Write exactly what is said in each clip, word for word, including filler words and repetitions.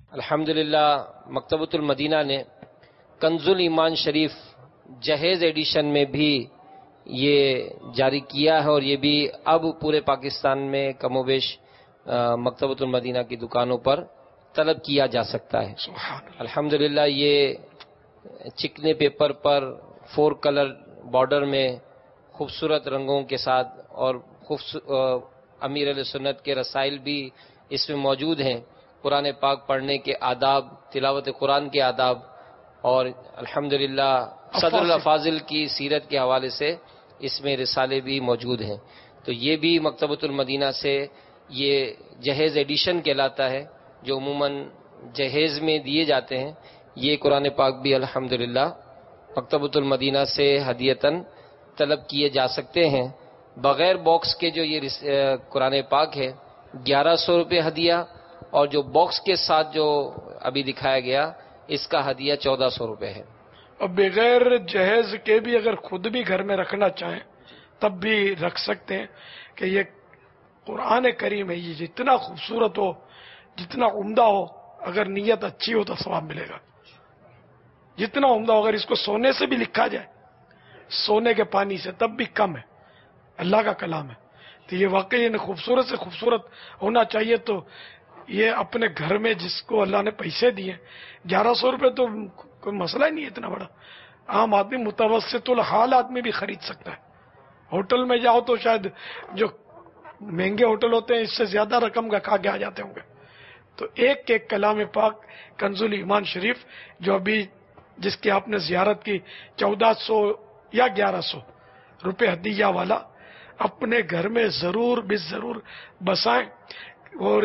الحمدللہ مکتبۃ المدینہ نے کنز الایمان شریف جہیز ایڈیشن میں بھی یہ جاری کیا ہے، اور یہ بھی اب پورے پاکستان میں کم و بیش مکتبۃ المدینہ کی دکانوں پر طلب کیا جا سکتا ہے۔ الحمدللہ یہ چکنے پیپر پر فور کلر بارڈر میں خوبصورت رنگوں کے ساتھ، اور امیر علیہ سنت کے رسائل بھی اس میں موجود ہیں، قرآن پاک پڑھنے کے آداب، تلاوت قرآن کے آداب، اور الحمدللہ صدر الافاضل کی سیرت کے حوالے سے اس میں رسالے بھی موجود ہیں۔ تو یہ بھی مکتبۃ المدینہ سے یہ جہیز ایڈیشن کہلاتا ہے، جو عموماً جہیز میں دیے جاتے ہیں۔ یہ قرآن پاک بھی الحمدللہ مکتبۃ المدینہ سے ہدیتاً طلب کیے جا سکتے ہیں۔ بغیر باکس کے جو یہ قرآن پاک ہے گیارہ سو روپے ہدیہ، اور جو باکس کے ساتھ جو ابھی دکھایا گیا اس کا ہدیہ چودہ سو روپے ہے۔ اور بغیر جہیز کے بھی اگر خود بھی گھر میں رکھنا چاہیں تب بھی رکھ سکتے ہیں، کہ یہ قرآن کریم ہے، یہ جتنا خوبصورت ہو، جتنا عمدہ ہو، اگر نیت اچھی ہو تو ثواب ملے گا۔ جتنا عمدہ ہو، اگر اس کو سونے سے بھی لکھا جائے، سونے کے پانی سے، تب بھی کم ہے، اللہ کا کلام ہے۔ تو یہ واقعی خوبصورت سے خوبصورت ہونا چاہیے۔ تو یہ اپنے گھر میں جس کو اللہ نے پیسے دیے، گیارہ سو روپے تو کوئی مسئلہ ہی نہیں ہے اتنا بڑا، عام آدمی متوسط الحال آدمی بھی خرید سکتا ہے۔ ہوٹل میں جاؤ تو شاید جو مہنگے ہوٹل ہوتے ہیں اس سے زیادہ رقم کا کھا کے آ جاتے ہوں گے۔ تو ایک ایک کلام پاک کنز الایمان شریف جو ابھی جس کی آپ نے زیارت کی، چودہ سو یا گیارہ سو روپے ہدیہ والا، اپنے گھر میں ضرور بے ضرور بسائیں۔ اور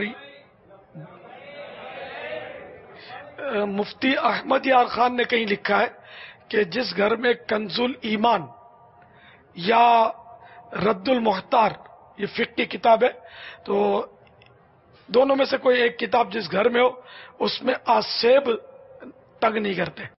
مفتی احمد یار خان نے کہیں لکھا ہے کہ جس گھر میں کنز الایمان یا رد المحتار، یہ فقہ کی کتاب ہے، تو دونوں میں سے کوئی ایک کتاب جس گھر میں ہو اس میں آسیب تنگ نہیں کرتے۔